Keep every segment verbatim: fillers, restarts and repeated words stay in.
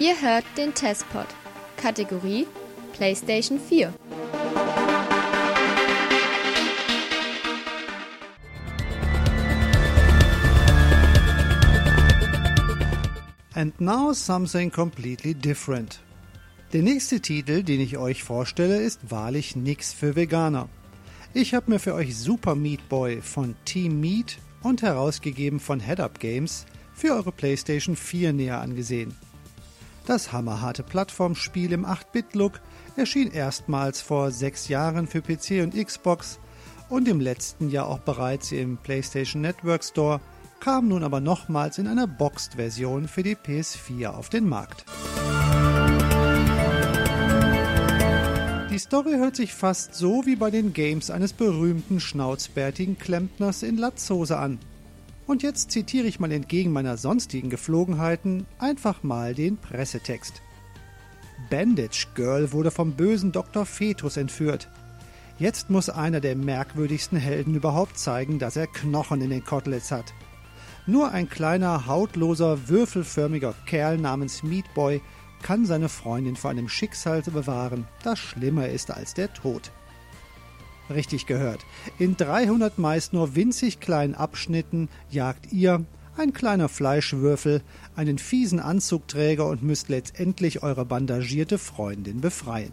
Ihr hört den Testpod. Kategorie PlayStation vier. And now something completely different. Der nächste Titel, den ich euch vorstelle, ist wahrlich nix für Veganer. Ich habe mir für euch Super Meat Boy von Team Meat und herausgegeben von Head Up Games für eure PlayStation vier näher angesehen. Das hammerharte Plattformspiel im acht Bit Look erschien erstmals vor sechs Jahren für P C und Xbox und im letzten Jahr auch bereits im PlayStation Network Store, kam nun aber nochmals in einer Boxed-Version für die P S vier auf den Markt. Die Story hört sich fast so wie bei den Games eines berühmten schnauzbärtigen Klempners in Latzhose an. Und jetzt zitiere ich mal entgegen meiner sonstigen Geflogenheiten einfach mal den Pressetext. Bandage Girl wurde vom bösen Doktor Fetus entführt. Jetzt muss einer der merkwürdigsten Helden überhaupt zeigen, dass er Knochen in den Koteletts hat. Nur ein kleiner, hautloser, würfelförmiger Kerl namens Meat Boy kann seine Freundin vor einem Schicksal bewahren, das schlimmer ist als der Tod. Richtig gehört. In dreihundert meist nur winzig kleinen Abschnitten jagt ihr, ein kleiner Fleischwürfel, einen fiesen Anzugträger und müsst letztendlich eure bandagierte Freundin befreien.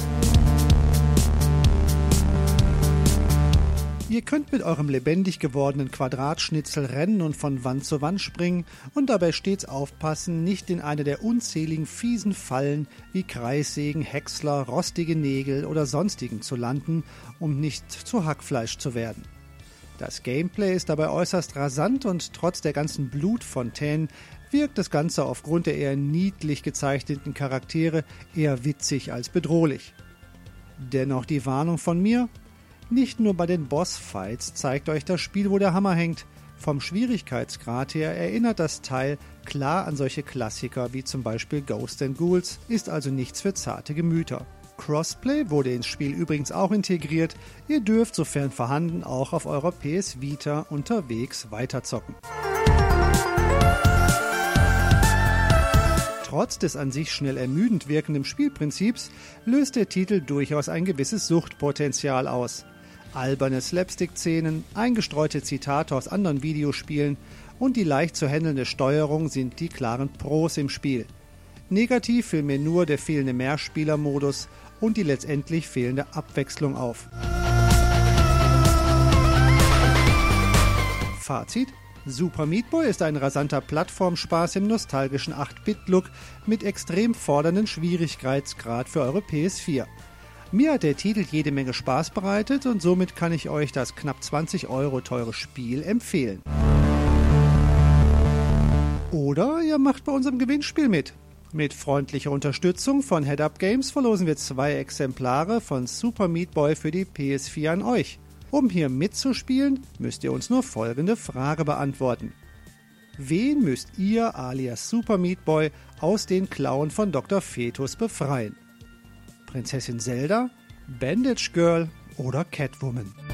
Ihr könnt mit eurem lebendig gewordenen Quadratschnitzel rennen und von Wand zu Wand springen und dabei stets aufpassen, nicht in eine der unzähligen fiesen Fallen wie Kreissägen, Häcksler, rostige Nägel oder sonstigen zu landen, um nicht zu Hackfleisch zu werden. Das Gameplay ist dabei äußerst rasant und trotz der ganzen Blutfontänen wirkt das Ganze aufgrund der eher niedlich gezeichneten Charaktere eher witzig als bedrohlich. Dennoch die Warnung von mir: Nicht nur bei den Bossfights zeigt euch das Spiel, wo der Hammer hängt. Vom Schwierigkeitsgrad her erinnert das Teil klar an solche Klassiker wie zum Beispiel Ghosts and Ghouls, ist also nichts für zarte Gemüter. Crossplay wurde ins Spiel übrigens auch integriert. Ihr dürft, sofern vorhanden, auch auf eurer P S Vita unterwegs weiterzocken. Trotz des an sich schnell ermüdend wirkenden Spielprinzips löst der Titel durchaus ein gewisses Suchtpotenzial aus. Alberne Slapstick-Szenen, eingestreute Zitate aus anderen Videospielen und die leicht zu handelnde Steuerung sind die klaren Pros im Spiel. Negativ fiel mir nur der fehlende Mehrspielermodus und die letztendlich fehlende Abwechslung auf. Fazit: Super Meat Boy ist ein rasanter Plattformspaß im nostalgischen acht Bit Look mit extrem fordernden Schwierigkeitsgrad für eure P S vier. Mir hat der Titel jede Menge Spaß bereitet und somit kann ich euch das knapp zwanzig Euro teure Spiel empfehlen. Oder ihr macht bei unserem Gewinnspiel mit. Mit freundlicher Unterstützung von Head Up Games verlosen wir zwei Exemplare von Super Meat Boy für die P S vier an euch. Um hier mitzuspielen, müsst ihr uns nur folgende Frage beantworten. Wen müsst ihr alias Super Meat Boy aus den Klauen von Doktor Fetus befreien? Prinzessin Zelda, Bandage Girl oder Catwoman?